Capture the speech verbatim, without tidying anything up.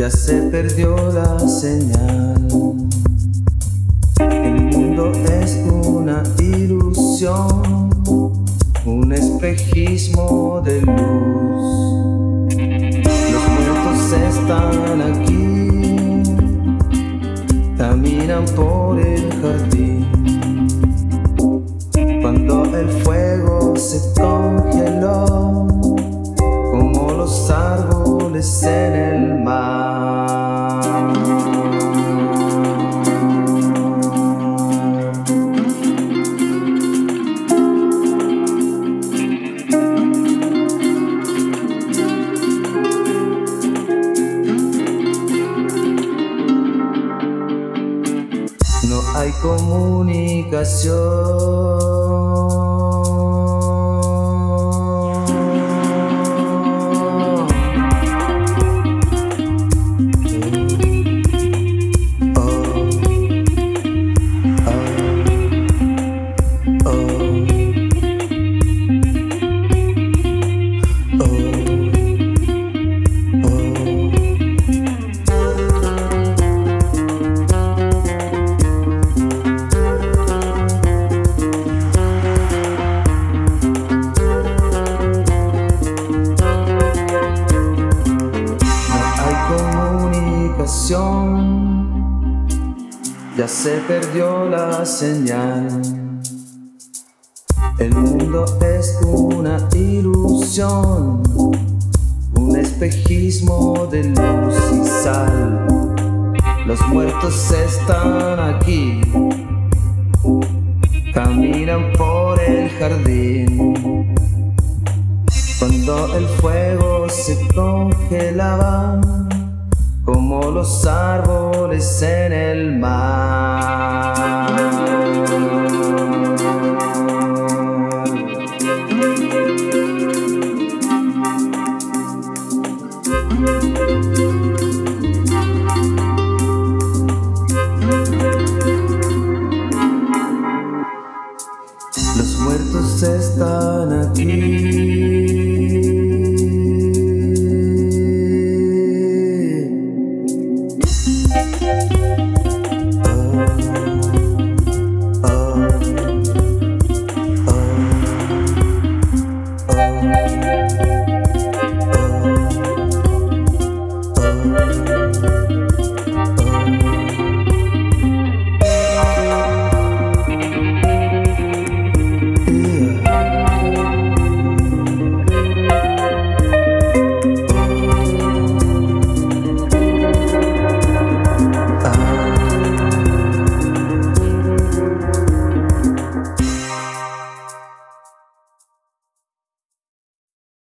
Ya se perdió la señal. El mundo es una ilusión, un espejismo de luz. Los muertos están aquí, caminan por el jardín. Cuando el fuego se congeló, como los árboles en el mar. No hay comunicación. Ya se perdió la señal. El mundo es una ilusión, un espejismo de luz y sal. Los muertos están aquí, caminan por el jardín. Cuando el fuego se congelaba, como los árboles en el mar. Los muertos están aquí. Oh, oh, oh, oh.